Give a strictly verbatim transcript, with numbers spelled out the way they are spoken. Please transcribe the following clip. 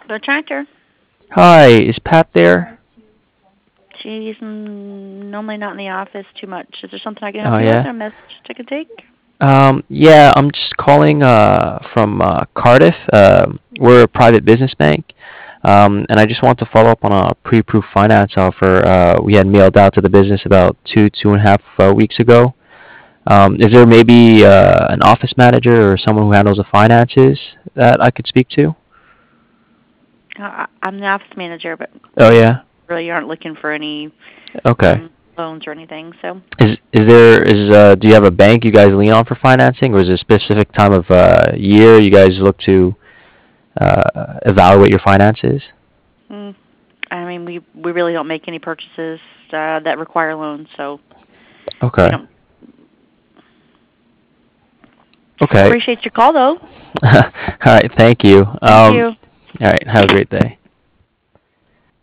The tractor. Hi, is Pat there? She's mm, normally not in the office too much. Is there something I can help Oh you with, yeah. or a message I can take? Um, yeah, I'm just calling uh, from uh, Cardiff. Uh, we're a private business bank, um, and I just want to follow up on a pre-approved finance offer uh, we had mailed out to the business about two, two and a half uh, weeks ago. Um, is there maybe uh, an office manager or someone who handles the finances that I could speak to? Uh, I- I'm the office manager, but Oh we yeah. really aren't looking for any Okay. um, loans or anything. So, Is is there is uh do you have a bank you guys lean on for financing, or is there a specific time of uh, year you guys look to uh, evaluate your finances? mm, I mean, we we really don't make any purchases uh, that require loans, so we Okay. don't. Okay. Appreciate your call, though. All right. Thank you. Thank Um. you. All right. Have a great day.